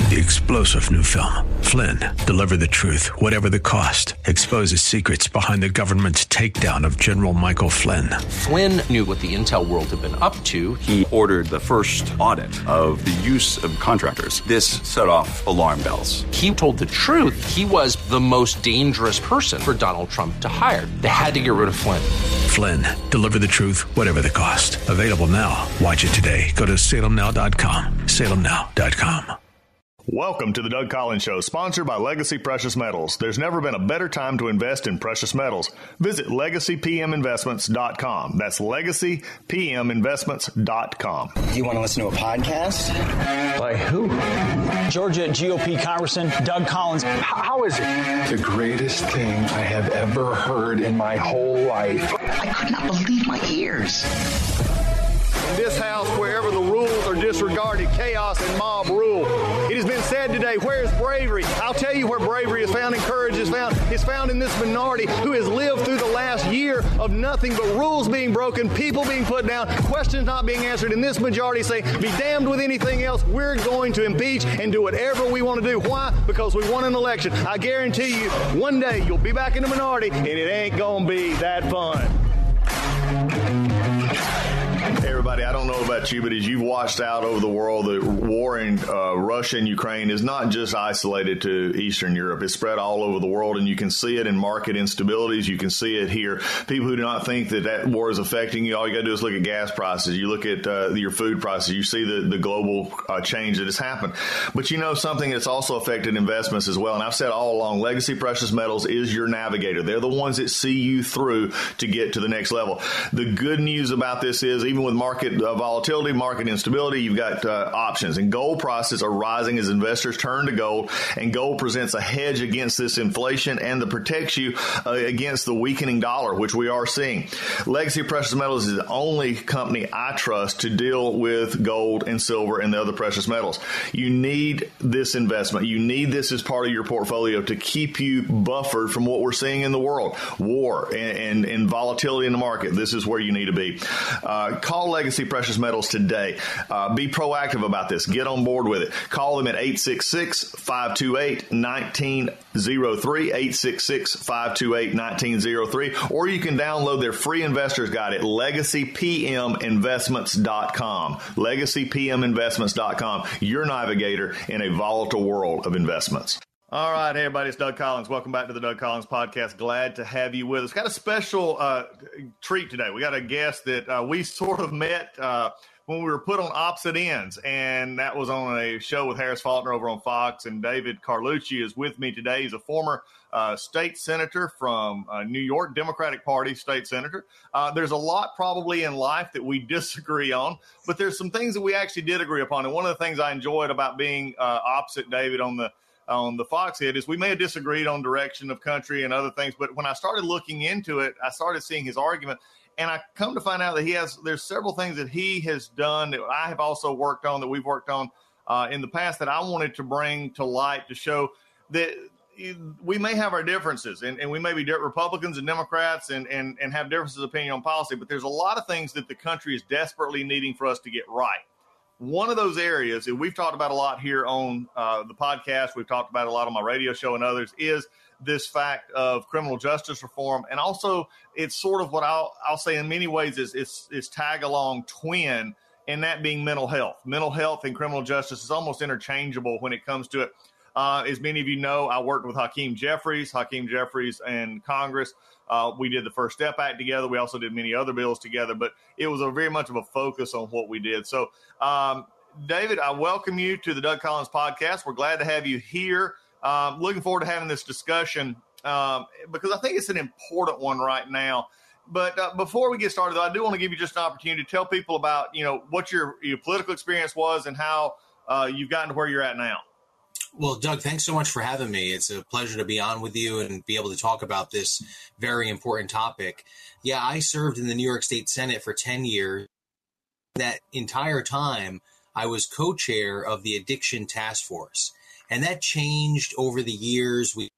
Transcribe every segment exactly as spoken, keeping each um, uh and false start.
The explosive new film, Flynn, deliver the truth, whatever the cost, exposes secrets behind the government's takedown of General Michael Flynn. Flynn knew what the intel world had been up to. He ordered the first audit of the use of contractors. This set off alarm bells. He told the truth. He was the most dangerous person for Donald Trump to hire. They had to get rid of Flynn. Flynn, deliver the truth, whatever the cost. Available now. Watch it today. Go to salem now dot com. salem now dot com. Welcome to the Doug Collins Show, sponsored by Legacy Precious Metals. There's never been a better time to invest in precious metals. Visit legacy p m investments dot com. That's legacy p m investments dot com. You want to listen to a podcast? By who? Georgia G O P Congressman Doug Collins. How is it? The greatest thing I have ever heard in my whole life. I could not believe my ears. In this house, wherever the rules are disregarded, chaos and mob rule. It has been said today, where is bravery? I'll tell you where bravery is found and courage is found. It's found in this minority who has lived through the last year of nothing but rules being broken, people being put down, questions not being answered, and this majority saying, be damned with anything else. We're going to impeach and do whatever we want to do. Why? Because we won an election. I guarantee you, one day you'll be back in the minority, and it ain't going to be that fun. Hey everybody, I don't know about you, but as you've watched out over the world, the war in uh, Russia and Ukraine is not just isolated to Eastern Europe. It's spread all over the world, and you can see it in market instabilities. You can see it here. People who do not think that that war is affecting you, all you got to do is look at gas prices. You look at uh, your food prices. You see the, the global uh, change that has happened. But you know something that's also affected investments as well, and I've said all along, Legacy Precious Metals is your navigator. They're the ones that see you through to get to the next level. The good news about this is, even with market uh, volatility, market instability, you've got uh, options. And gold prices are rising as investors turn to gold. And gold presents a hedge against this inflation and that protects you uh, against the weakening dollar, which we are seeing. Legacy Precious Metals is the only company I trust to deal with gold and silver and the other precious metals. You need this investment. You need this as part of your portfolio to keep you buffered from what we're seeing in the world. War and, and, and volatility in the market. This is where you need to be. Uh, call Legacy Precious Metals today. Uh, be proactive about this. Get on board with it. Call them at eight six six, five two eight, one nine zero three, eight six six, five two eight, one nine zero three, or you can download their free investor's guide at legacy p m investments dot com. legacy p m investments dot com, your navigator in a volatile world of investments. All right, hey everybody, it's Doug Collins. Welcome back to the Doug Collins Podcast. Glad to have you with us. Got a special uh, treat today. We got a guest that uh, we sort of met uh, when we were put on opposite ends, and that was on a show with Harris Faulkner over on Fox, and David Carlucci is with me today. He's a former uh, state senator from uh, New York, Democratic Party state senator. Uh, there's a lot probably in life that we disagree on, but there's some things that we actually did agree upon, and one of the things I enjoyed about being uh, opposite David on the on the Fox hit is we may have disagreed on direction of country and other things, but when I started looking into it, I started seeing his argument, and I come to find out that he has, there's several things that he has done that I have also worked on, that we've worked on uh, in the past, that I wanted to bring to light to show that we may have our differences, and, and we may be Republicans and Democrats and, and, and have differences of opinion on policy, but there's a lot of things that the country is desperately needing for us to get right. One of those areas that we've talked about a lot here on uh, the podcast, we've talked about a lot on my radio show and others, is this fact of criminal justice reform. And also it's sort of what I'll, I'll say in many ways is it's, it's tag along twin, and that being mental health. Mental health and criminal justice is almost interchangeable when it comes to it. Uh, as many of you know, I worked with Hakeem Jeffries, Hakeem Jeffries and Congress. Uh, we did the First Step Act together. We also did many other bills together, but it was a very much of a focus on what we did. So, um, David, I welcome you to the Doug Collins Podcast. We're glad to have you here. Um, looking forward to having this discussion um, because I think it's an important one right now. But uh, before we get started, though, I do want to give you just an opportunity to tell people about, you know, what your, your political experience was and how uh, you've gotten to where you're at now. Well, Doug, thanks so much for having me. It's a pleasure to be on with you and be able to talk about this very important topic. Yeah, I served in the New York State Senate for ten years. That entire time, I was co-chair of the Addiction Task Force. And that changed over the years. We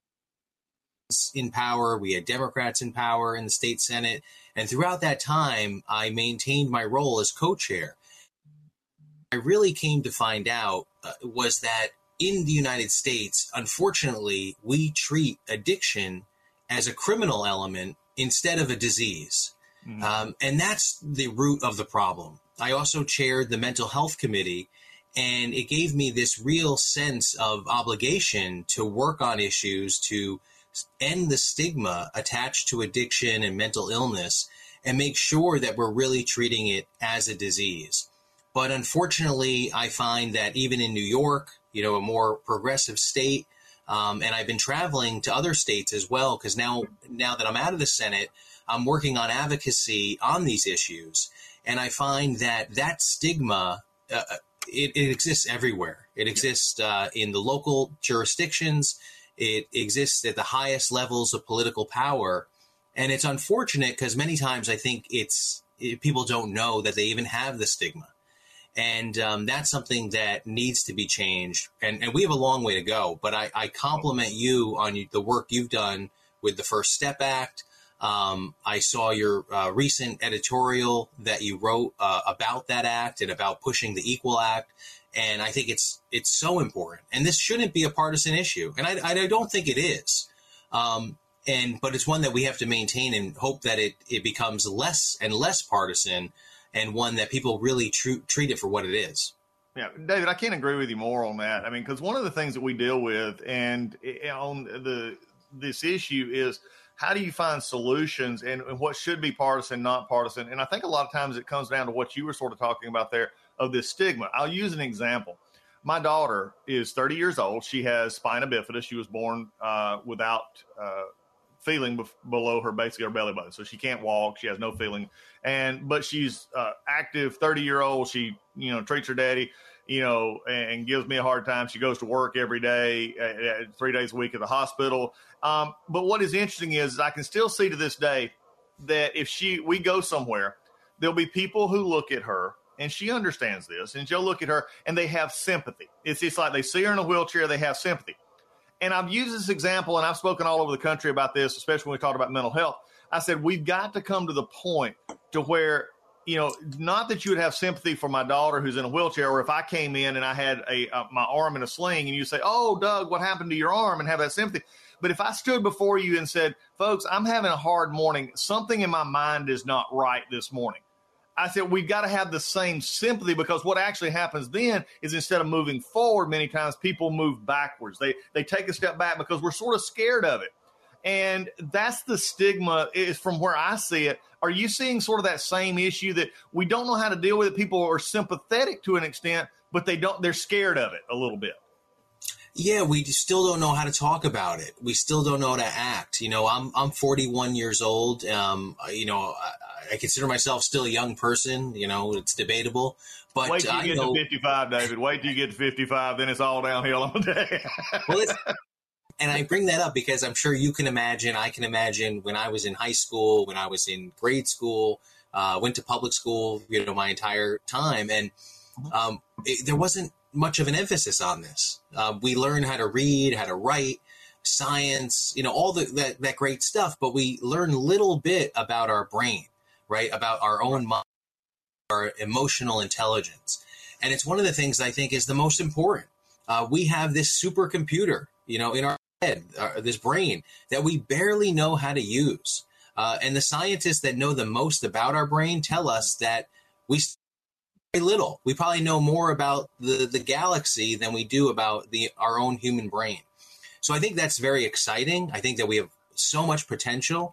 in power, we had Democrats in power in the state Senate. And throughout that time, I maintained my role as co-chair. I really came to find out uh, was that in the United States, unfortunately, we treat addiction as a criminal element instead of a disease. Mm-hmm. Um, and that's the root of the problem. I also chaired the mental health committee, and it gave me this real sense of obligation to work on issues to end the stigma attached to addiction and mental illness and make sure that we're really treating it as a disease. But unfortunately, I find that even in New York, you know, a more progressive state, um, and I've been traveling to other states as well, because now, now that I'm out of the Senate, I'm working on advocacy on these issues. And I find that that stigma, uh, it, it exists everywhere. It exists uh, in the local jurisdictions. It exists at the highest levels of political power. And it's unfortunate because many times I think it's it, people don't know that they even have the stigma. And um, that's something that needs to be changed. And, and we have a long way to go. But I, I compliment you on you, the work you've done with the First Step Act. Um, I saw your uh, recent editorial that you wrote uh, about that act and about pushing the Equal Act. And I think it's it's so important. And this shouldn't be a partisan issue. And I, I don't think it is. Um, and but it's one that we have to maintain and hope that it, it becomes less and less partisan, and one that people really tr- treat it for what it is. Yeah, David, I can't agree with you more on that. I mean, because one of the things that we deal with and on the this issue is, how do you find solutions and, and what should be partisan, not partisan? And I think a lot of times it comes down to what you were sort of talking about there of this stigma. I'll use an example. My daughter is thirty years old. She has spina bifida. She was born uh, without uh, feeling bef- below her, basically her belly button. So she can't walk. She has no feeling. And but she's uh, active, thirty year old. She, you know, treats her daddy, you know, and, and gives me a hard time. She goes to work every day, uh, three days a week at the hospital. Um, but what is interesting is I can still see to this day that if she we go somewhere, there'll be people who look at her, and she understands this, and she'll look at her and they have sympathy. It's just like they see her in a wheelchair, they have sympathy. And I've used this example, and I've spoken all over the country about this, especially when we talked about mental health. I said, we've got to come to the point to where, you know, not that you would have sympathy for my daughter who's in a wheelchair, or if I came in and I had a uh, my arm in a sling and you say, oh, Doug, what happened to your arm, and have that sympathy. But if I stood before you and said, folks, I'm having a hard morning, something in my mind is not right this morning, I said, we've got to have the same sympathy, because what actually happens then is instead of moving forward, many times people move backwards. They they take a step back because we're sort of scared of it. And that's the stigma is from where I see it. Are you seeing sort of that same issue that we don't know how to deal with it? People are sympathetic to an extent, but they don't, they're scared of it a little bit. Yeah, we still don't know how to talk about it. We still don't know how to act. You know, I'm I'm forty-one years old. Um, you know, I, I consider myself still a young person. You know, it's debatable. But wait till you I get know, to fifty-five, David. Wait till you get to fifty-five, then it's all downhill on day. Well, it's, and I bring that up because I'm sure you can imagine. I can imagine when I was in high school, when I was in grade school, uh, went to public school. You know, my entire time, and um, it, there wasn't much of an emphasis on this. Uh, we learn how to read, how to write, science, you know, all the, that, that great stuff, but we learn little bit about our brain, right? About our own mind, our emotional intelligence. And it's one of the things I think is the most important. Uh, we have this supercomputer, you know, in our head, uh, this brain that we barely know how to use. Uh, and the scientists that know the most about our brain tell us that we very little. We probably know more about the, the galaxy than we do about the our own human brain. So I think that's very exciting. I think that we have so much potential.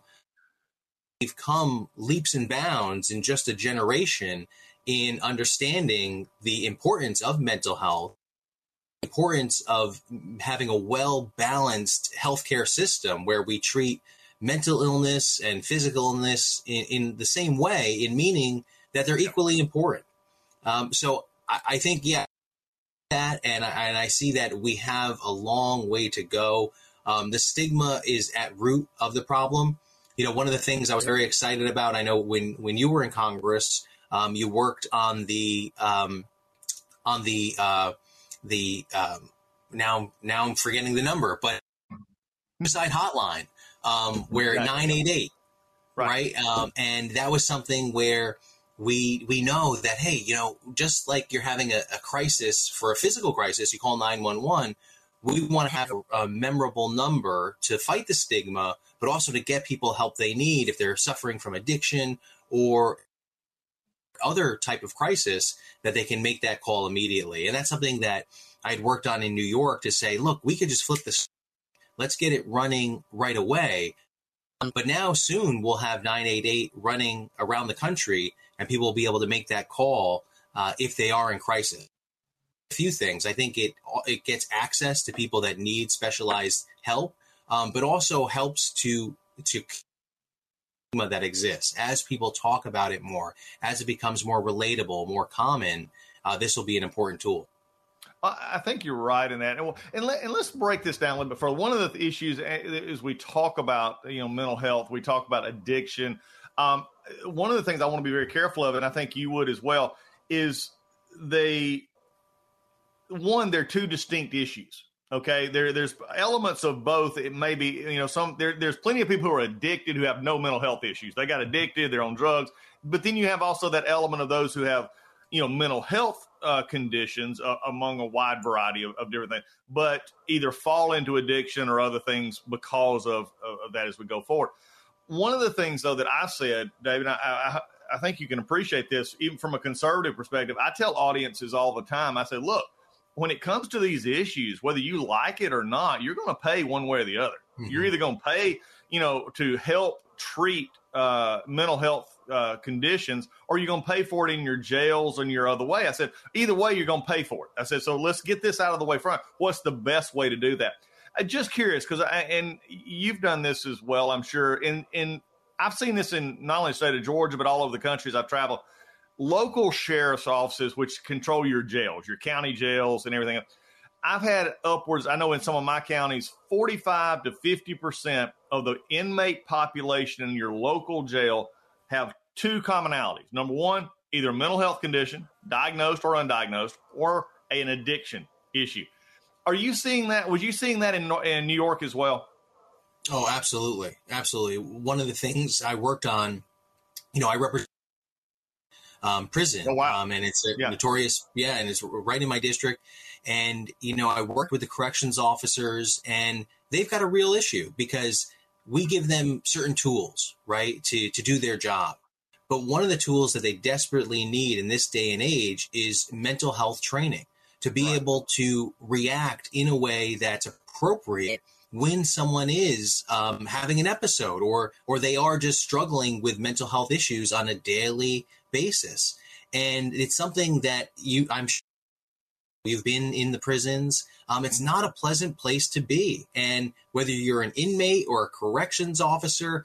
We've come leaps and bounds in just a generation in understanding the importance of mental health, the importance of having a well-balanced healthcare system where we treat mental illness and physical illness in, in the same way, in meaning that they're equally important. Um, so I, I think, yeah, that, and I, and I see that we have a long way to go. Um, the stigma is at root of the problem. You know, one of the things I was very excited about, I know when, when you were in Congress, um, you worked on the, um, on the, uh, the, um, now, now I'm forgetting the number, but suicide hotline, um, where nine eight eight, right. right? Um, and that was something where, we we know that, hey, you know, just like you're having a, a crisis for a physical crisis, you call nine one one. We want to have a, a memorable number to fight the stigma, but also to get people help they need if they're suffering from addiction or other type of crisis, that they can make that call immediately. And that's something that I'd worked on in New York to say, look, we could just flip this. Let's get it running right away. But now soon we'll have nine eight eight running around the country, and people will be able to make that call uh, if they are in crisis. A few things. I think it it gets access to people that need specialized help, um, but also helps to to stigma that exists. As people talk about it more, as it becomes more relatable, more common, uh, this will be an important tool. I think you're right in that. And, and, let, and let's break this down a little bit further. One of the issues is we talk about, you know, mental health. We talk about addiction. Um, one of the things I want to be very careful of, and I think you would as well, is they, one, they're two distinct issues. Okay, there, there's elements of both. It may be, you know, some there, there's plenty of people who are addicted who have no mental health issues. They got addicted, they're on drugs. But then you have also that element of those who have, you know, mental health uh, conditions uh, among a wide variety of, of different things, but either fall into addiction or other things because of, of, of that as we go forward. One of the things, though, that I said, David, I, I, I think you can appreciate this, even from a conservative perspective. I tell audiences all the time, I say, look, when it comes to these issues, whether you like it or not, you're going to pay one way or the other. Mm-hmm. You're either going to pay, you know, to help treat uh, mental health uh, conditions, or you're going to pay for it in your jails and your other way. I said, either way, you're going to pay for it. I said, so let's get this out of the way front. What's the best way to do that? I'm just curious, because I, and you've done this as well, I'm sure. In, in I've seen this in not only the state of Georgia, but all over the country as I've traveled. Local sheriff's offices, which control your jails, your county jails and everything else. I've had upwards, I know in some of my counties, forty-five to fifty percent of the inmate population in your local jail have two commonalities. Number one, either a mental health condition, diagnosed or undiagnosed, or an addiction issue. Are you seeing that? Was you seeing that in, in New York as well? Oh, absolutely. Absolutely. One of the things I worked on, you know, I represent um, prison. Oh, wow. Um, and it's a yeah. notorious, yeah, and it's right in my district. And, you know, I worked with the corrections officers, and they've got a real issue because we give them certain tools, right, to, to do their job. But one of the tools that they desperately need in this day and age is mental health training, to be right. able to react in a way that's appropriate when someone is um, having an episode or or they are just struggling with mental health issues on a daily basis. And it's something that you, I'm sure you've been in the prisons. Um, it's not a pleasant place to be. And whether you're an inmate or a corrections officer,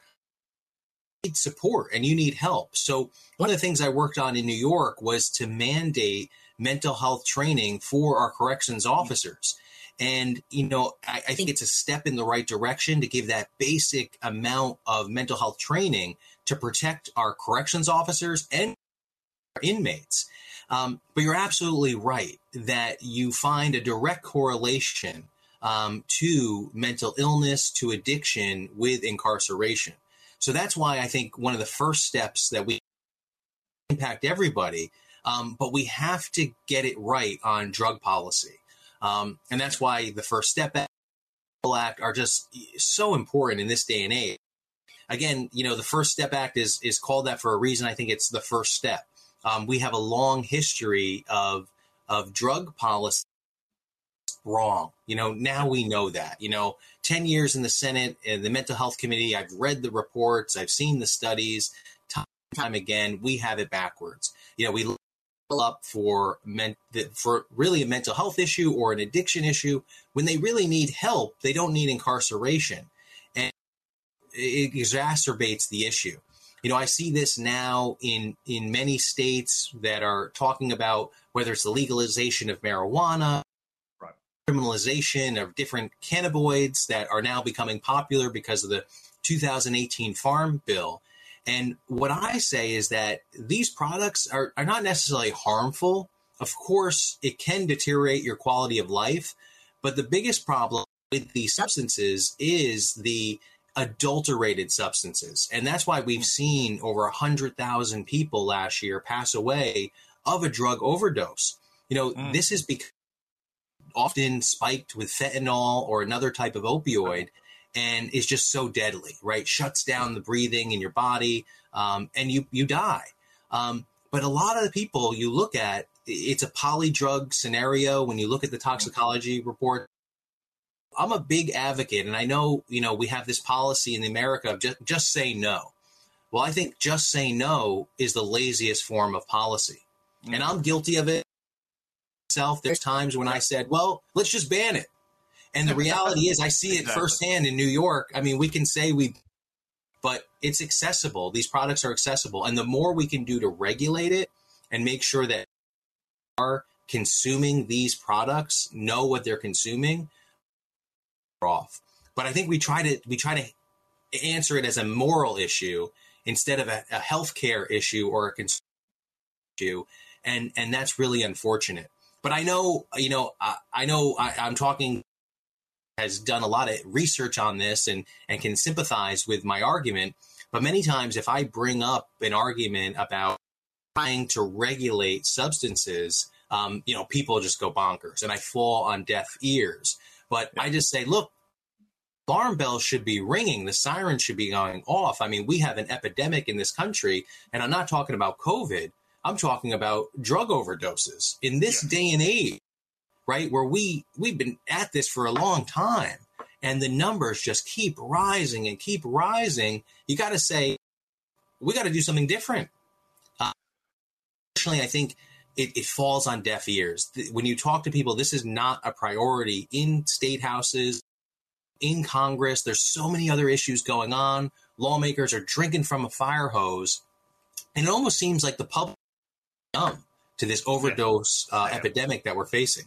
you need support and you need help. So one of the things I worked on in New York was to mandate mental health training for our corrections officers. And, you know, I, I think it's a step in the right direction to give that basic amount of mental health training to protect our corrections officers and our inmates. Um, but you're absolutely right that you find a direct correlation um, to mental illness, to addiction with incarceration. So that's why I think one of the first steps that we impact everybody, um, but we have to get it right on drug policy. Um, and that's why the First Step Act are just so important in this day and age. Again, you know, the First Step Act is is called that for a reason. I think it's the first step. Um, we have a long history of of drug policy wrong. You know, now we know that. You know, ten years in the Senate and the Mental Health Committee, I've read the reports, I've seen the studies, time and time again, we have it backwards. You know, we up for men, for really a mental health issue or an addiction issue when they really need help. They don't need incarceration, and it exacerbates the issue. You know, I see this now in in many states that are talking about whether it's the legalization of marijuana, right. criminalization of different cannabinoids that are now becoming popular because of the two thousand eighteen Farm Bill. And what I say is that these products are, are not necessarily harmful. Of course, it can deteriorate your quality of life. But the biggest problem with these substances is the adulterated substances. And that's why we've seen over one hundred thousand people last year pass away of a drug overdose. You know, mm. this is because often spiked with fentanyl or another type of opioid and is just so deadly, right? Shuts down the breathing in your body um, and you, you die. Um, but a lot of the people you look at, it's a polydrug scenario. When you look at the toxicology report, I'm a big advocate, and I know, you know, we have this policy in America of just, just say no. Well, I think just say no is the laziest form of policy. Mm-hmm. And I'm guilty of it myself. There's times when I said, well, let's just ban it. And the reality is I see it exactly. firsthand in New York. I mean, we can say we, but it's accessible. These products are accessible. And the more we can do to regulate it and make sure that are consuming these products know what they're consuming, off. But I think we try to we try to answer it as a moral issue instead of a, a healthcare issue or a consumer issue, and and that's really unfortunate. But I know, you know, I, I know I, I'm talking has done a lot of research on this and and can sympathize with my argument. But many times, if I bring up an argument about trying to regulate substances, um, you know, people just go bonkers, and I fall on deaf ears. But I just say, look, alarm bells should be ringing. The sirens should be going off. I mean, we have an epidemic in this country, and I'm not talking about COVID. I'm talking about drug overdoses in this yeah. day and age, right, where we, we've been at this for a long time, and the numbers just keep rising and keep rising. You got to say, we got to do something different. Uh, unfortunately, I think It, it falls on deaf ears. When you talk to people, this is not a priority in state houses, in Congress. There's so many other issues going on. Lawmakers are drinking from a fire hose. And it almost seems like the public is numb to this overdose uh, epidemic that we're facing.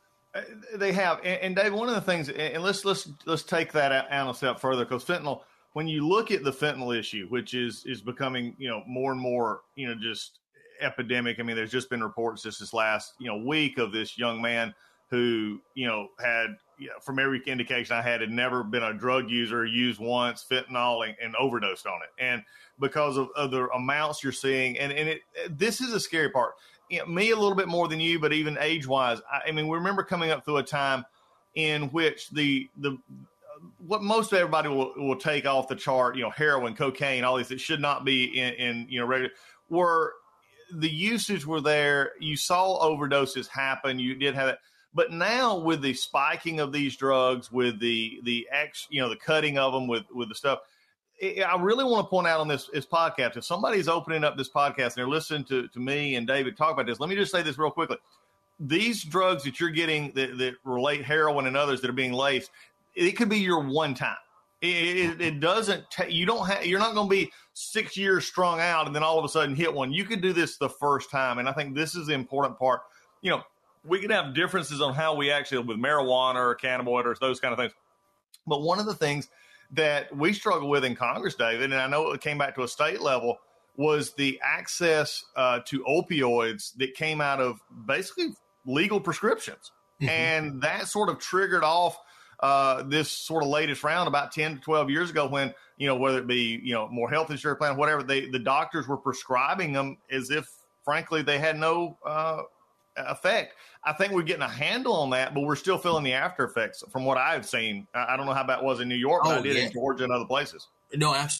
They have. And, and Dave, one of the things, and let's let's let's take that out a step further, because fentanyl, when you look at the fentanyl issue, which is is becoming, you know, more and more, you know, just epidemic. I mean, there's just been reports just this last, you know, week of this young man who, you know, had, you know, from every indication I had, had never been a drug user, used once fentanyl and, and overdosed on it. And because of, of the amounts you're seeing, and, and it, this is a scary part. You know, me a little bit more than you, but even age wise, I, I mean, we remember coming up through a time in which the, the, what most everybody will, will take off the chart, you know, heroin, cocaine, all these that should not be in, in you know, regular, were, the usage were there. You saw overdoses happen. You did have it. But now with the spiking of these drugs, with the, the ex, you know, the cutting of them with, with the stuff, it, I really want to point out on this, this podcast, if somebody's opening up this podcast and they're listening to, to me and David talk about this, let me just say this real quickly. These drugs that you're getting that, that relate heroin and others that are being laced, it could be your one time. It, it, it doesn't, ta- you don't have, you're not going to be six years strung out and then all of a sudden hit one. You could do this the first time. And I think this is the important part. You know, we can have differences on how we actually, with marijuana or cannabinoid or those kind of things. But one of the things that we struggle with in Congress, David, and I know it came back to a state level, was the access uh, to opioids that came out of basically legal prescriptions. Mm-hmm. And that sort of triggered off Uh, this sort of latest round about ten to twelve years ago when, you know, whether it be, you know, more health insurance plan, whatever, they, the doctors were prescribing them as if, frankly, they had no uh, effect. I think we're getting a handle on that, but we're still feeling the after effects from what I've seen. I, I don't know how that was in New York, but oh, I did yeah. in Georgia and other places. No, absolutely.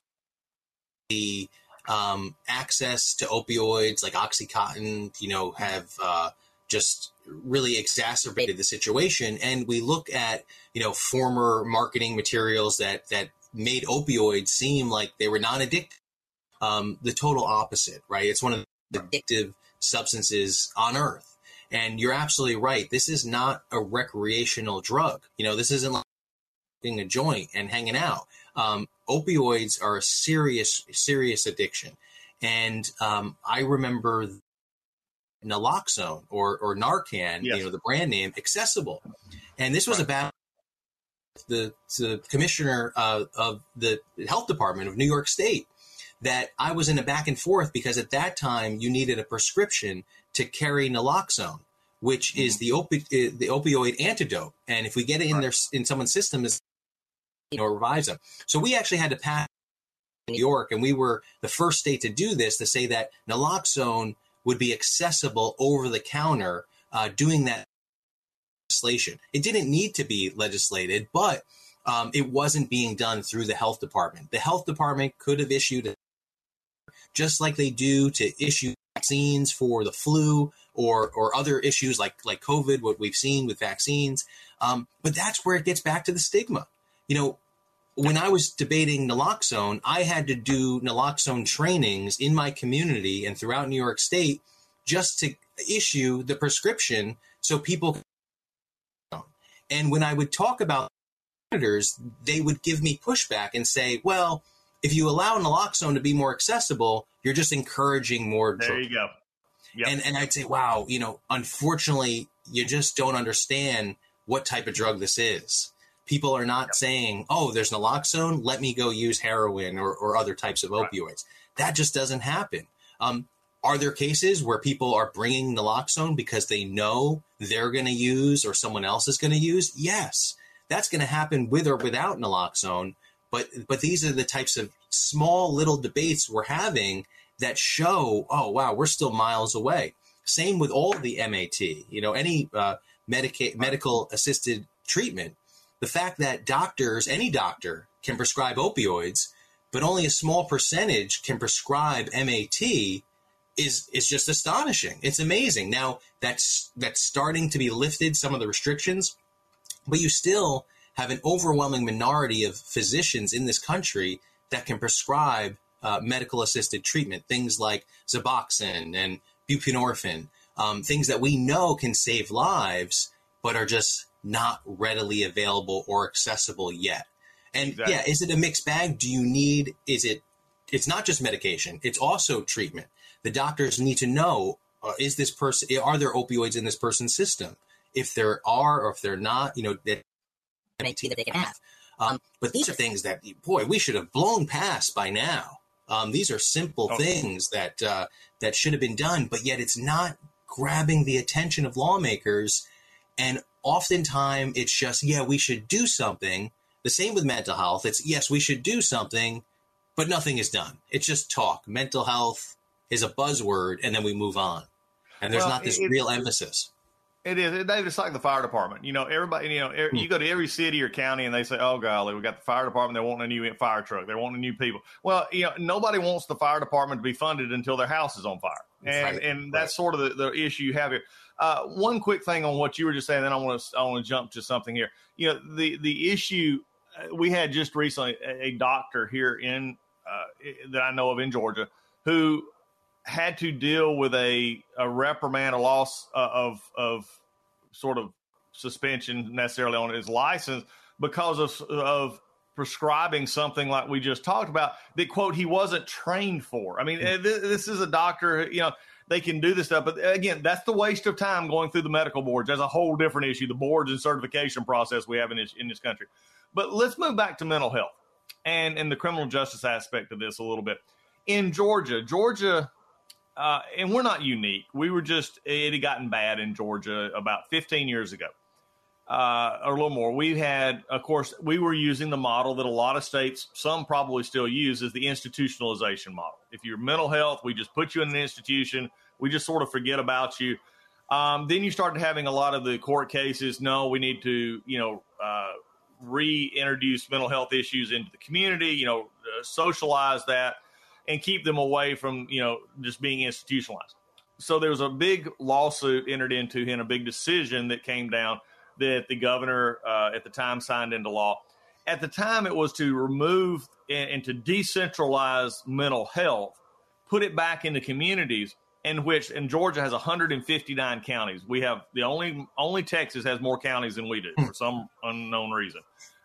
The um, access to opioids like OxyContin, you know, have uh, just really exacerbated the situation. And we look at, you know, former marketing materials that, that made opioids seem like they were non-addictive. Um, the total opposite, right? It's one of the addictive substances on earth. And you're absolutely right. This is not a recreational drug. You know, this isn't like being a joint and hanging out. Um, opioids are a serious, serious addiction. And um, I remember naloxone or, or Narcan, yes. you know, the brand name, accessible. And this was right. about the, the commissioner uh, of the health department of New York State, that I was in a back and forth because at that time you needed a prescription to carry naloxone, which mm-hmm. is the opi- the opioid antidote. And if we get it in right. their in someone's system, is or revise them. So we actually had to pass in New York, and we were the first state to do this, to say that naloxone would be accessible over the counter, uh, doing that legislation. It didn't need to be legislated, but um, it wasn't being done through the health department. The health department could have issued a just like they do to issue vaccines for the flu or or other issues like like COVID, what we've seen with vaccines. Um, but that's where it gets back to the stigma. You know, when I was debating naloxone, I had to do naloxone trainings in my community and throughout New York State just to issue the prescription so people could. And when I would talk about senators, they would give me pushback and say, well, if you allow naloxone to be more accessible, you're just encouraging more drugs. There you go. Yep. And and I'd say, wow, you know, unfortunately, you just don't understand what type of drug this is. People are not yep. saying, oh, there's naloxone, let me go use heroin or, or other types of opioids. Right. That just doesn't happen. Um, are there cases where people are bringing naloxone because they know they're going to use or someone else is going to use? Yes, that's going to happen with or without naloxone. But but these are the types of small little debates we're having that show, oh, wow, we're still miles away. Same with all the M A T, you know, any uh, medica- medical assisted treatment. The fact that doctors, any doctor can prescribe opioids, but only a small percentage can prescribe M A T is is just astonishing. It's amazing. Now that's that's starting to be lifted, some of the restrictions, but you still have an overwhelming minority of physicians in this country that can prescribe uh, medical-assisted treatment, things like Suboxone and buprenorphine, um, things that we know can save lives, but are just not readily available or accessible yet. And exactly. yeah, is it a mixed bag? Do you need, is it, it's not just medication, it's also treatment. The doctors need to know, uh, is this person, are there opioids in this person's system? If there are, or if they're not, you know, that M A T that they can have. Um, but these are things that, boy, we should have blown past by now. Um, these are simple okay. things that uh, that should have been done, but yet it's not grabbing the attention of lawmakers. And oftentimes it's just, yeah, we should do something. The same with mental health. It's, yes, we should do something, but nothing is done. It's just talk. Mental health is a buzzword, and then we move on. And there's well, not this it, real emphasis. It is, David. It's like the fire department. You know, everybody. You know, er, you go to every city or county, and they say, "Oh, golly, we got the fire department. They're wanting a new fire truck. They're wanting new people." Well, you know, nobody wants the fire department to be funded until their house is on fire, and right. and that's right. sort of the, the issue you have here. Uh, one quick thing on what you were just saying, then I want to I want to jump to something here. You know, the the issue we had just recently, a, a doctor here in uh, that I know of in Georgia who had to deal with a, a reprimand, a loss uh, of of sort of suspension necessarily on his license because of of prescribing something like we just talked about that, quote, he wasn't trained for. I mean, mm-hmm. this, this is a doctor, you know, they can do this stuff. But again, that's the waste of time going through the medical boards. That's a whole different issue, the boards and certification process we have in this, in this country. But let's move back to mental health and, and the criminal justice aspect of this a little bit. In Georgia, Georgia, Uh, and we're not unique. We were just, it had gotten bad in Georgia about fifteen years ago, uh, or a little more. We had, of course, we were using the model that a lot of states, some probably still use, is the institutionalization model. If you're mental health, we just put you in an institution. We just sort of forget about you. Um, then you started having a lot of the court cases. No, we need to, you know, uh, reintroduce mental health issues into the community, you know, uh, socialize that, and keep them away from, you know, just being institutionalized. So there was a big lawsuit entered into and a big decision that came down that the governor uh, at the time signed into law. At the time, it was to remove and, and to decentralize mental health, put it back into communities, in which, and Georgia has one hundred fifty-nine counties. We have the only, only Texas has more counties than we do for some unknown reason.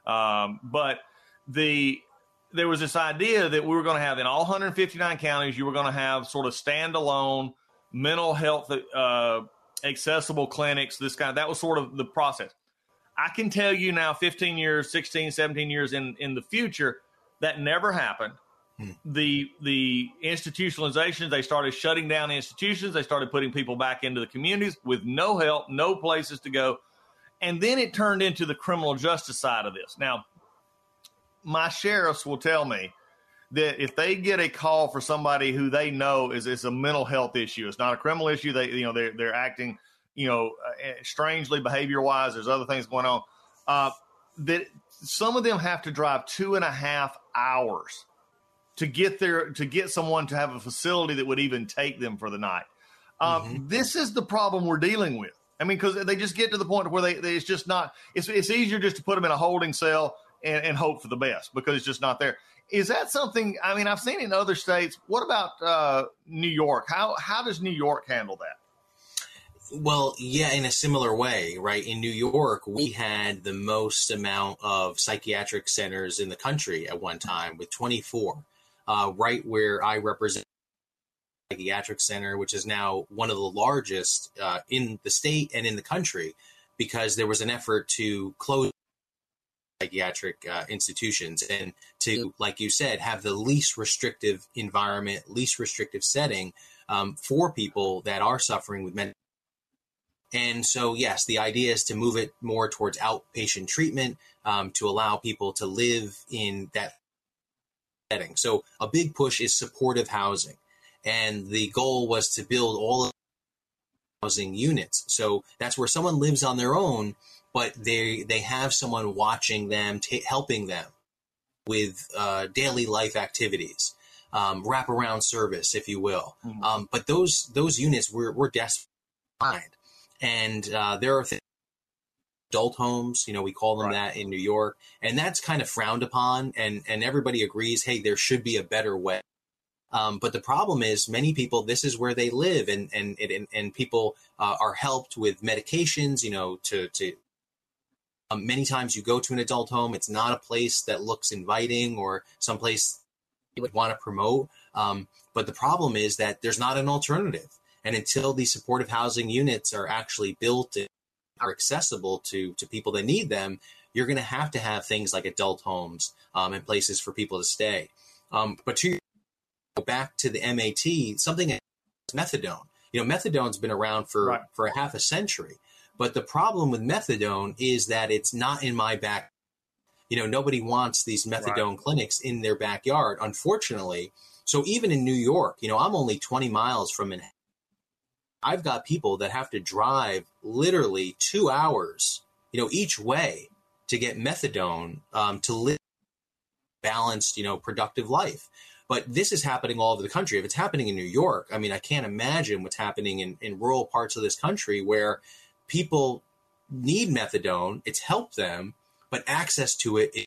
Um, but the, there was this idea that we were going to have in all one hundred fifty-nine counties, you were going to have sort of standalone mental health uh, accessible clinics, this kind of, that was sort of the process. I can tell you now, fifteen years, sixteen, seventeen years in, in the future, that never happened. Hmm. The the institutionalization, they started shutting down institutions. They started putting people back into the communities with no help, no places to go. And then it turned into the criminal justice side of this. Now, my sheriffs will tell me that if they get a call for somebody who they know is, is a mental health issue, it's not a criminal issue. They, you know, they're, they're acting, you know, uh, strangely behavior wise. There's other things going on. Uh, that some of them have to drive two and a half hours to get there, to get someone to have a facility that would even take them for the night. Um, mm-hmm. This is the problem we're dealing with. I mean, because they just get to the point where they, they it's just not, it's, it's easier just to put them in a holding cell and, and hope for the best because it's just not there. Is that something, I mean, I've seen it in other states. What about uh, New York? How how does New York handle that? Well, yeah, in a similar way, right? In New York, we had the most amount of psychiatric centers in the country at one time with twenty-four, uh, right where I represent the psychiatric center, which is now one of the largest uh, in the state and in the country, because there was an effort to close psychiatric uh, institutions and to, like you said, have the least restrictive environment, least restrictive setting um, for people that are suffering with mental. And so, yes, the idea is to move it more towards outpatient treatment um, to allow people to live in that setting. So a big push is supportive housing. And the goal was to build all of the housing units. So that's where someone lives on their own, but they they have someone watching them, t- helping them with uh, daily life activities, um, wraparound service, if you will. Mm-hmm. Um, but those those units were, were desperate to find. And uh, there are things, adult homes, you know, we call them right. that in New York, and that's kind of frowned upon. And, and everybody agrees, hey, there should be a better way. Um, but the problem is many people, this is where they live, and and and, and people uh, are helped with medications, you know, to to. Um, many times you go to an adult home, it's not a place that looks inviting or someplace you would want to promote. Um, but the problem is that there's not an alternative. And until these supportive housing units are actually built and are accessible to, to people that need them, you're going to have to have things like adult homes um, and places for people to stay. Um, but to go back to the M A T, something like methadone. You know, methadone's been around for, right. for a half a century. But the problem with methadone is that it's not in my back. You know, nobody wants these methadone right. clinics in their backyard, unfortunately. So even in New York, you know, I'm only twenty miles from Manhattan. I've got people that have to drive literally two hours, you know, each way to get methadone um, to live a balanced, you know, productive life. But this is happening all over the country. If it's happening in New York, I mean, I can't imagine what's happening in, in rural parts of this country where people need methadone, it's helped them, but access to it is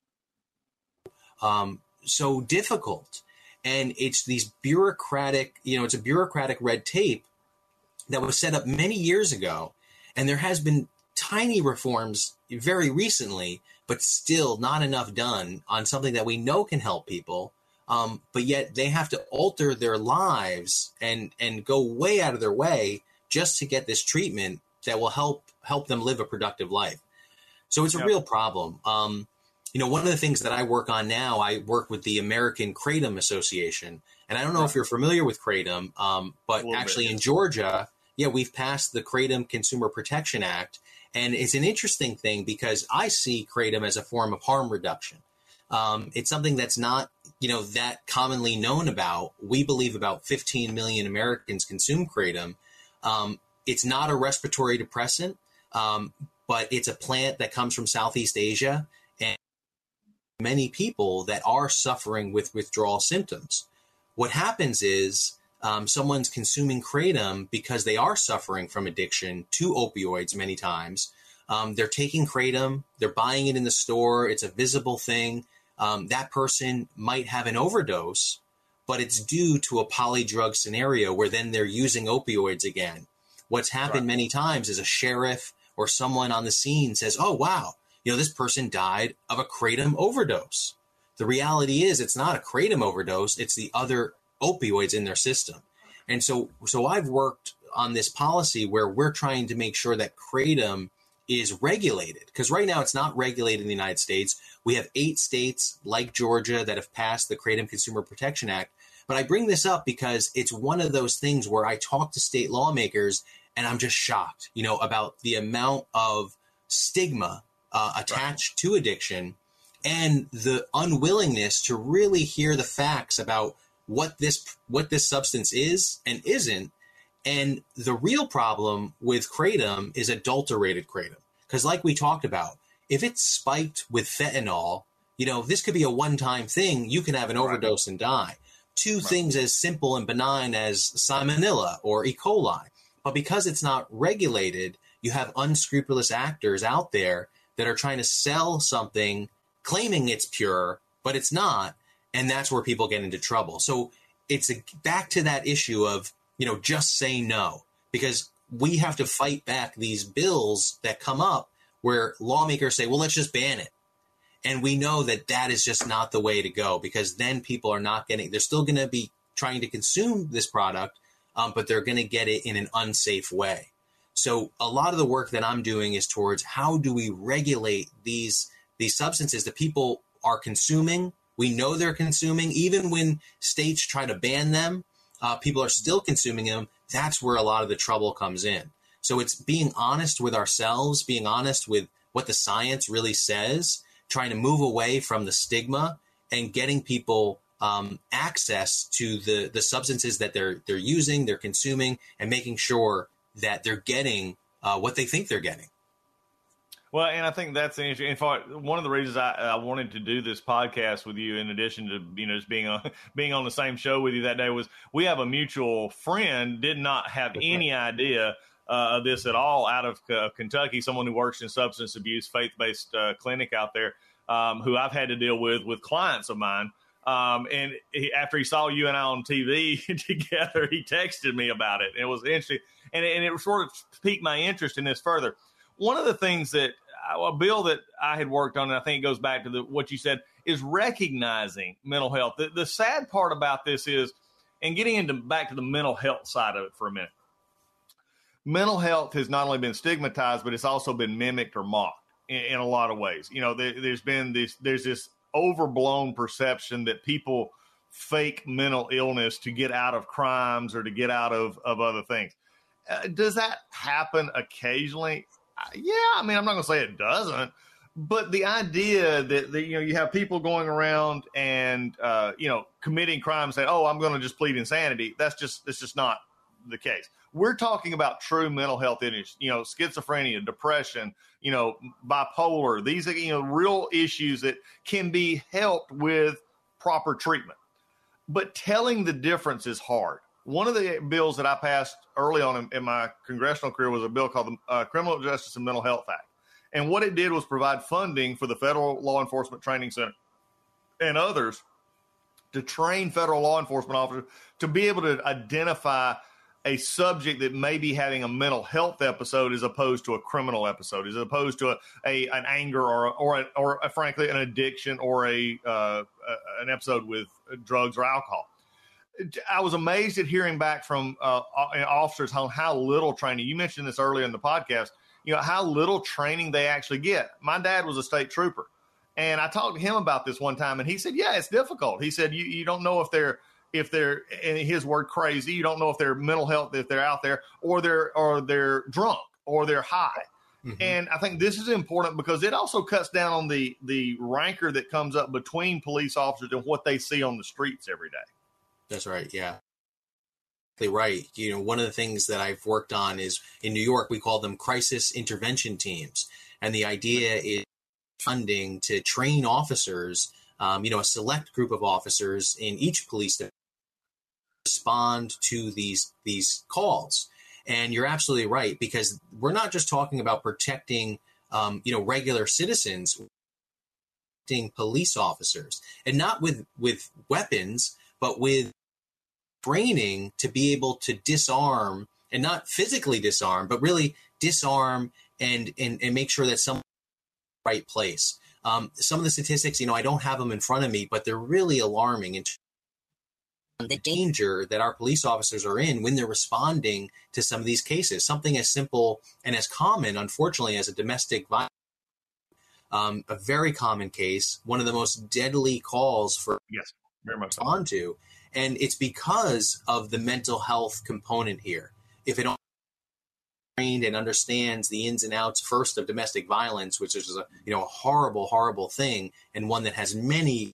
um, so difficult. And it's these bureaucratic, you know, it's a bureaucratic red tape that was set up many years ago. And there has been tiny reforms very recently, but still not enough done on something that we know can help people. Um, but yet they have to alter their lives and, and go way out of their way just to get this treatment that will help help them live a productive life. So it's a yep. real problem. Um, you know, one of the things that I work on now, I work with the American Kratom Association. And I don't know right. if you're familiar with Kratom, um, but actually bit. in Georgia, yeah, we've passed the Kratom Consumer Protection Act. And it's an interesting thing because I see Kratom as a form of harm reduction. Um, it's something that's not, you know, that commonly known about. We believe about fifteen million Americans consume Kratom. Um, It's not a respiratory depressant, um, but it's a plant that comes from Southeast Asia, and many people that are suffering with withdrawal symptoms. What happens is um, someone's consuming Kratom because they are suffering from addiction to opioids many times. Um, they're taking Kratom, they're buying it in the store, it's a visible thing. Um, that person might have an overdose, but it's due to a polydrug scenario where then they're using opioids again. What's happened right. many times is a sheriff or someone on the scene says, oh, wow, you know, this person died of a Kratom overdose. The reality is it's not a Kratom overdose. It's the other opioids in their system. And so so I've worked on this policy where we're trying to make sure that Kratom is regulated, because right now it's not regulated in the United States. We have eight states like Georgia that have passed the Kratom Consumer Protection Act. But I bring this up because it's one of those things where I talk to state lawmakers and I'm just shocked, you know, about the amount of stigma uh, attached right. to addiction. and the unwillingness to really hear the facts about what this what this substance is and isn't. And the real problem with kratom is adulterated kratom. Because like we talked about, if it's spiked with fentanyl, you know, this could be a one-time thing. You can have an overdose and die. Two right. things as simple and benign as salmonella or E. coli. But because it's not regulated, you have unscrupulous actors out there that are trying to sell something claiming it's pure, but it's not. And that's where people get into trouble. So it's a, back to that issue of, you know, just say no, because we have to fight back these bills that come up where lawmakers say, well, let's just ban it. And we know that that is just not the way to go, because then people are not getting, they're still going to be trying to consume this product, um, but they're going to get it in an unsafe way. So a lot of the work that I'm doing is towards how do we regulate these, these substances that people are consuming. We know they're consuming, even when states try to ban them, uh, people are still consuming them. That's where a lot of the trouble comes in. So it's being honest with ourselves, being honest with what the science really says, trying to move away from the stigma and getting people um, access to the, the substances that they're they're using, they're consuming, and making sure that they're getting uh, what they think they're getting. Well, and I think that's an issue. In fact, one of the reasons I, I wanted to do this podcast with you, in addition to, you know, just being on being on the same show with you that day, was we have a mutual friend, did not have any idea uh, of this at all, out of uh, Kentucky, someone who works in substance abuse, faith-based uh, clinic out there, um, who I've had to deal with with clients of mine. Um, and he, after he saw you and I on T V together, he texted me about it. It was interesting, and, and it sort of piqued my interest in this further. One of the things that a bill that I had worked on, and I think it goes back to the, what you said, is recognizing mental health. The, the sad part about this is, and getting into back to the mental health side of it for a minute, mental health has not only been stigmatized, but it's also been mimicked or mocked in, in a lot of ways. You know, there, there's been this, there's this overblown perception that people fake mental illness to get out of crimes or to get out of, of other things. Uh, does that happen occasionally? Yeah, I mean, I'm not going to say it doesn't, but the idea that, that, you know, you have people going around and, uh, you know, committing crimes, say, oh, I'm going to just plead insanity. That's just, that's just not the case. We're talking about true mental health issues, you know, schizophrenia, depression, you know, bipolar. These are, you know, real issues that can be helped with proper treatment. But telling the difference is hard. One of the bills that I passed early on in, in my congressional career was a bill called the uh, Criminal Justice and Mental Health Act. And what it did was provide funding for the Federal Law Enforcement Training Center and others to train federal law enforcement officers to be able to identify a subject that may be having a mental health episode as opposed to a criminal episode, as opposed to a, a an anger or a, or a, or a, frankly an addiction or a uh, an episode with drugs or alcohol. I was amazed at hearing back from uh, officers on how little training. You mentioned this earlier in the podcast, you know, how little training they actually get. My dad was a state trooper, and I talked to him about this one time, and he said, yeah, it's difficult. He said, you, you don't know if they're, if they're, in his word, crazy. You don't know if they're mental health, if they're out there, or they're, or they're drunk, or they're high. Mm-hmm. And I think this is important because it also cuts down on the, the rancor that comes up between police officers and what they see on the streets every day. That's right. Yeah. Right. You know, one of the things that I've worked on is in New York, we call them crisis intervention teams. And the idea is funding to train officers, um, you know, a select group of officers in each police to respond to these, these calls. And you're absolutely right, because we're not just talking about protecting, um, you know, regular citizens, protecting police officers, and not with, with weapons, but with training to be able to disarm, and not physically disarm, but really disarm and and, and make sure that someone's in the right place. Um, some of the statistics, you know, I don't have them in front of me, but they're really alarming in terms of the danger that our police officers are in when they're responding to some of these cases. Something as simple and as common, unfortunately, as a domestic violence, um, a very common case, one of the most deadly calls for yes, very much so. respond to. And it's because of the mental health component here. If it trained and understands the ins and outs first of domestic violence, which is a you know a horrible, horrible thing, and one that has many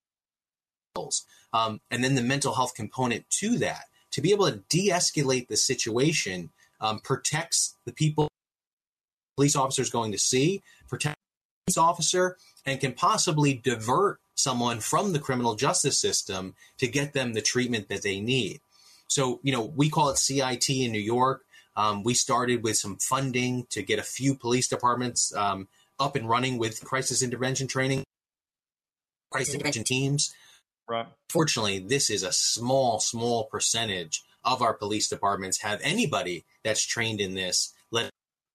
um, and then the mental health component to that, to be able to de-escalate the situation, um, protects the people police officers going to see, protect the police officer, and can possibly divert someone from the criminal justice system to get them the treatment that they need. So, you know, we call it C I T in New York. Um, we started with some funding to get a few police departments um, up and running with crisis intervention training, crisis intervention teams. Right. Fortunately, this is a small, small percentage of our police departments have anybody that's trained in this, let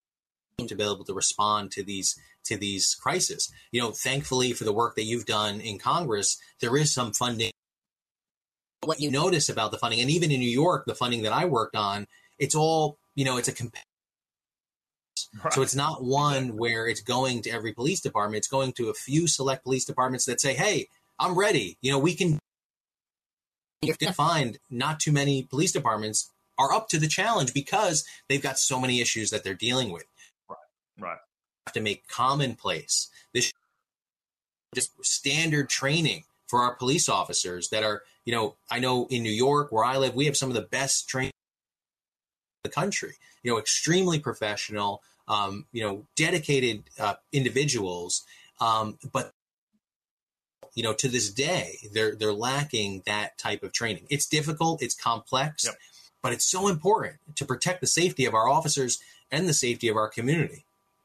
to be able to respond to these to these crises. You know, thankfully for the work that you've done in Congress, there is some funding. What you notice about the funding, and even in New York, the funding that I worked on, it's all, you know, it's a comp- right. So it's not one where it's going to every police department. It's going to a few select police departments that say, hey, I'm ready. You know, we can. You're going to find not too many police departments are up to the challenge because they've got so many issues that they're dealing with. Right. Right. Have to make commonplace this just standard training for our police officers that are, you know, I know in New York where I live, we have some of the best training in the country, you know, extremely professional, um, you know, dedicated uh, individuals. Um, but, you know, to this day, they're, they're lacking that type of training. It's difficult. It's complex, yep. But it's so important to protect the safety of our officers and the safety of our community.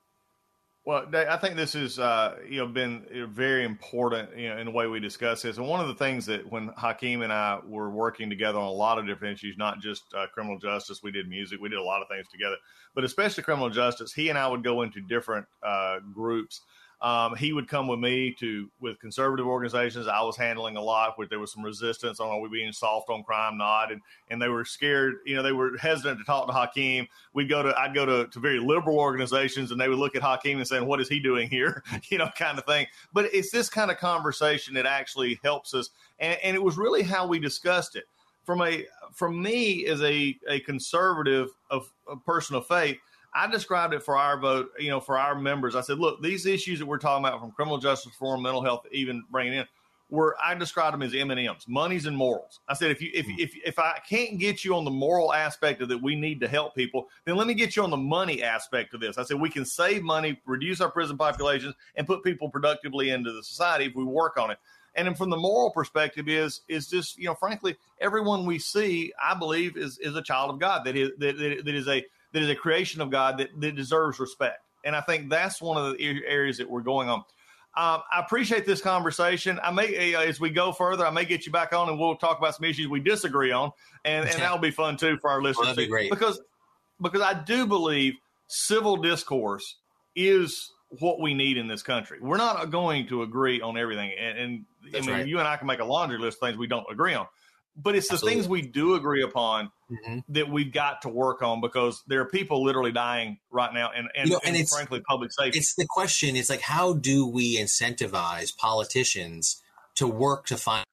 Well, I think this has, uh, you know, been very important, you know, in the way we discuss this. And one of the things that when Hakeem and I were working together on a lot of different issues, not just uh, criminal justice, we did music, we did a lot of things together, but especially criminal justice, he and I would go into different uh, groups. Um, he would come with me to with conservative organizations. I was handling a lot where there was some resistance on are we being soft on crime, not, and and they were scared. You know, they were hesitant to talk to Hakeem. We'd go to I'd go to, to very liberal organizations, and they would look at Hakeem and saying, "What is he doing here?" You know, kind of thing. But it's this kind of conversation that actually helps us, and, and it was really how we discussed it. From a from me as a a conservative of a person of faith, I described it for our vote, you know, for our members. I said, look, these issues that we're talking about from criminal justice reform, mental health, even bringing in, were I described them as M and M's, monies and morals. I said, if you if if if I can't get you on the moral aspect of that we need to help people, then let me get you on the money aspect of this. I said, we can save money, reduce our prison populations, and put people productively into the society if we work on it. And then from the moral perspective is is just, you know, frankly, everyone we see, I believe, is is a child of God, that is that, that, that is a that is a creation of God that, that deserves respect. And I think that's one of the areas that we're going on. Um, I appreciate this conversation. I may, uh, as we go further, I may get you back on and we'll talk about some issues we disagree on. And, and that'll be fun too for our listeners. Well, that'd be great. Because, because I do believe civil discourse is what we need in this country. We're not going to agree on everything. And, and I mean, right. You and I can make a laundry list of things we don't agree on. But it's the Absolutely. Things we do agree upon mm-hmm. that we've got to work on, because there are people literally dying right now, and, and, you know, and, and it's, frankly, public safety. It's the question. It's like, how do we incentivize politicians to work to find?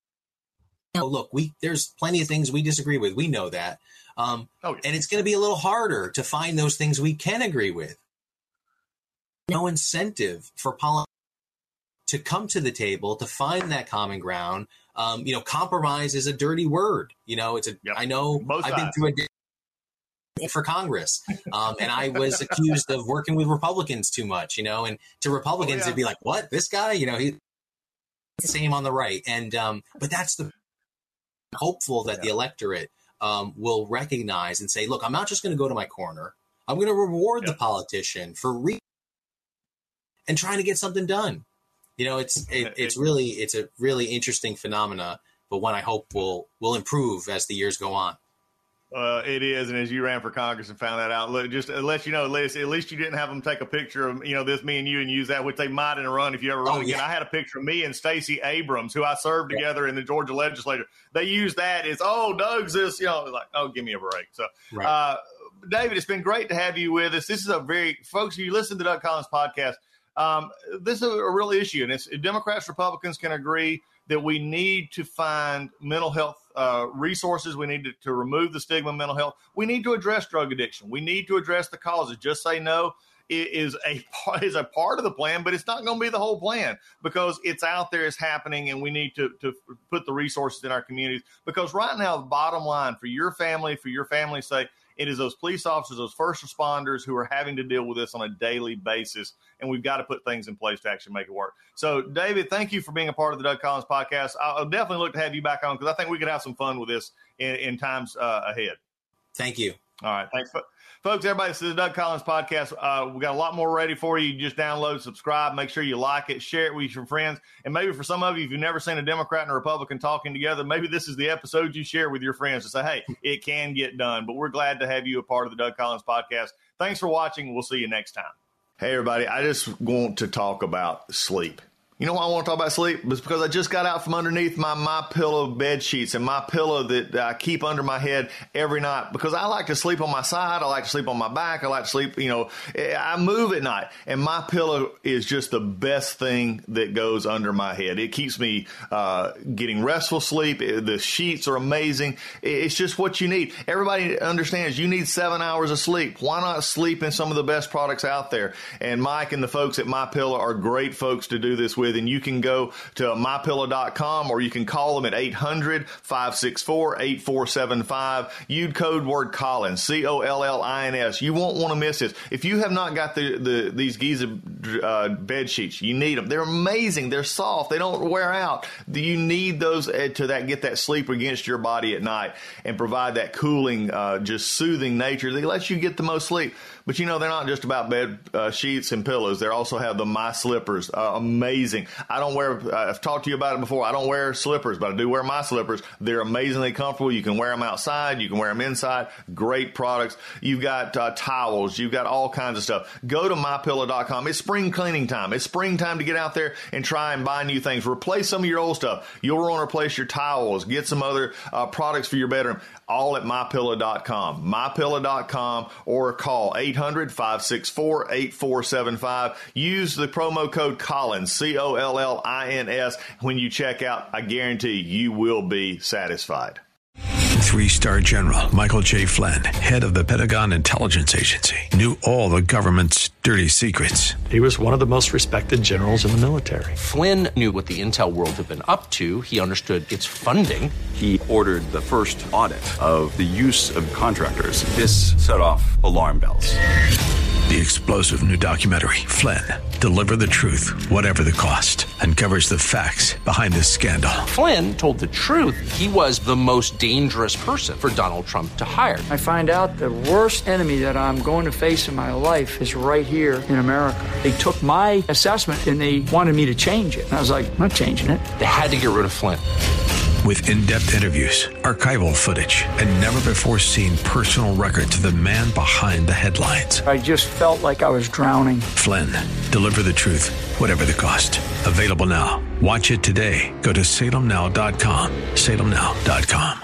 You know, look, we there's plenty of things we disagree with. We know that, um, oh, yeah. And it's going to be a little harder to find those things we can agree with. No incentive for politicians to come to the table to find that common ground. Um, you know, compromise is a dirty word. You know, it's a, yep. I know Both I've sides. been through a for Congress, um, and I was accused of working with Republicans too much, you know, and to Republicans, oh, yeah. They'd be like, what, this guy, you know, he's the same on the right. And, um, but that's the hopeful that yeah. the electorate, um, will recognize and say, look, I'm not just going to go to my corner. I'm going to reward yeah. the politician for re and trying to get something done. You know, it's it, it's really it's a really interesting phenomena, but one I hope will will improve as the years go on. Uh, it is, and as you ran for Congress and found that out, look, just to let you know, at least, at least you didn't have them take a picture of, you know, this, me and you, and use that, which they might in a run if you ever run oh, again. Yeah. I had a picture of me and Stacey Abrams, who I served yeah. together in the Georgia legislature. They used that as, oh, Doug's this, you know, like, oh, give me a break. So, right. uh, David, it's been great to have you with us. This is a very, folks, if you listen to Doug Collins podcast, um, this is a real issue. And it's, Democrats, Republicans can agree that we need to find mental health uh, resources. We need to, to remove the stigma of mental health. We need to address drug addiction. We need to address the causes. Just say no is a is a part of the plan, but it's not going to be the whole plan, because it's out there, it's happening, and we need to to put the resources in our communities. Because right now, the bottom line for your family, for your family's sake, it is those police officers, those first responders who are having to deal with this on a daily basis, and we've got to put things in place to actually make it work. So, David, thank you for being a part of the Doug Collins podcast. I'll definitely look to have you back on, because I think we could have some fun with this in, in times uh, ahead. Thank you. All right. Thanks, folks. Everybody, this is the Doug Collins podcast. Uh, we got a lot more ready for you. Just download, subscribe, make sure you like it, share it with your friends. And maybe for some of you, if you've never seen a Democrat and a Republican talking together, maybe this is the episode you share with your friends to say, hey, it can get done. But we're glad to have you a part of the Doug Collins podcast. Thanks for watching. We'll see you next time. Hey, everybody. I just want to talk about sleep. You know why I want to talk about sleep? It's because I just got out from underneath my My Pillow bed sheets and my pillow that I keep under my head every night, because I like to sleep on my side. I like to sleep on my back. I like to sleep, you know, I move at night, and My Pillow is just the best thing that goes under my head. It keeps me uh, getting restful sleep. The sheets are amazing. It's just what you need. Everybody understands you need seven hours of sleep. Why not sleep in some of the best products out there? And Mike and the folks at My Pillow are great folks to do this with. And you can go to my pillow dot com, or you can call them at eight hundred, five six four, eight four seven five. Use code word Collins, C O L L I N S. You won't want to miss this. If you have not got the, the these Giza uh, bed sheets, you need them. They're amazing. They're soft. They don't wear out. You need those to that get that sleep against your body at night and provide that cooling, uh, just soothing nature that lets you get the most sleep. But, you know, they're not just about bed uh, sheets and pillows. They also have the My Slippers. Uh, amazing. I don't wear, uh, I've talked to you about it before. I don't wear slippers, but I do wear My Slippers. They're amazingly comfortable. You can wear them outside. You can wear them inside. Great products. You've got uh, towels. You've got all kinds of stuff. Go to my pillow dot com. It's spring cleaning time. It's springtime to get out there and try and buy new things. Replace some of your old stuff. You'll want to replace your towels. Get some other uh, products for your bedroom. All at my pillow dot com. my pillow dot com, or call eight hundred, five six four, eight four seven five. Use the promo code Collins, C O L L I N S, when you check out. I guarantee you will be satisfied. Three-star General Michael J. Flynn, head of the Pentagon Intelligence Agency, knew all the government's dirty secrets. He was one of the most respected generals in the military. Flynn knew what the intel world had been up to. He understood its funding. He ordered the first audit of the use of contractors. This set off alarm bells. The explosive new documentary, Flynn, Deliver the Truth, Whatever the Cost, uncovers the facts behind this scandal. Flynn told the truth. He was the most dangerous person for Donald Trump to hire. I find out the worst enemy that I'm going to face in my life is right here in America. They took my assessment and they wanted me to change it. And I was like, I'm not changing it. They had to get rid of Flynn. With in-depth interviews, archival footage, and never-before-seen personal records of the man behind the headlines. I just felt like I was drowning. Flynn, Deliver the Truth, Whatever the Cost. Available now. Watch it today. Go to salem now dot com. salem now dot com.